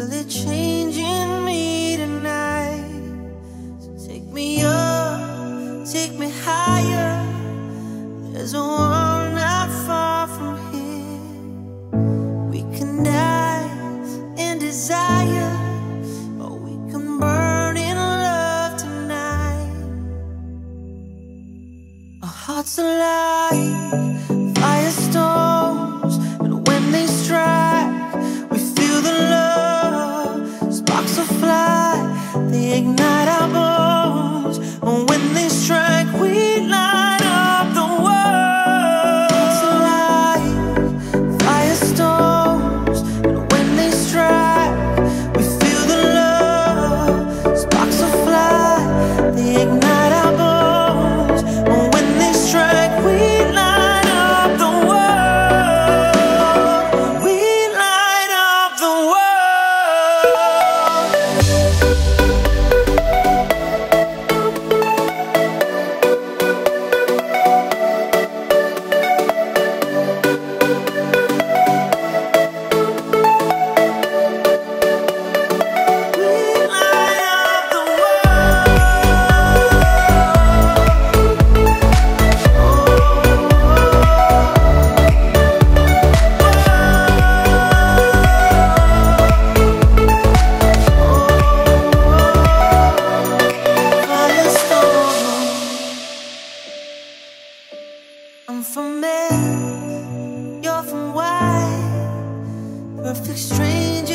feel it changing me tonight. So take me up, take me higher. There's a world not far from here. We can die in desire, or we can burn in love tonight. Our hearts alive, firestorms, and when they strike, we feel the love. Sparks will fly, they ignite our bones, and when they strike, we light up the world. Hearts alive, firestorms, and when they strike, we feel the love. Sparks will fly, they ignite our bones, and when they strike, we light up the world. We light up the world. I'm from Mars, you're from Y, perfect stranger.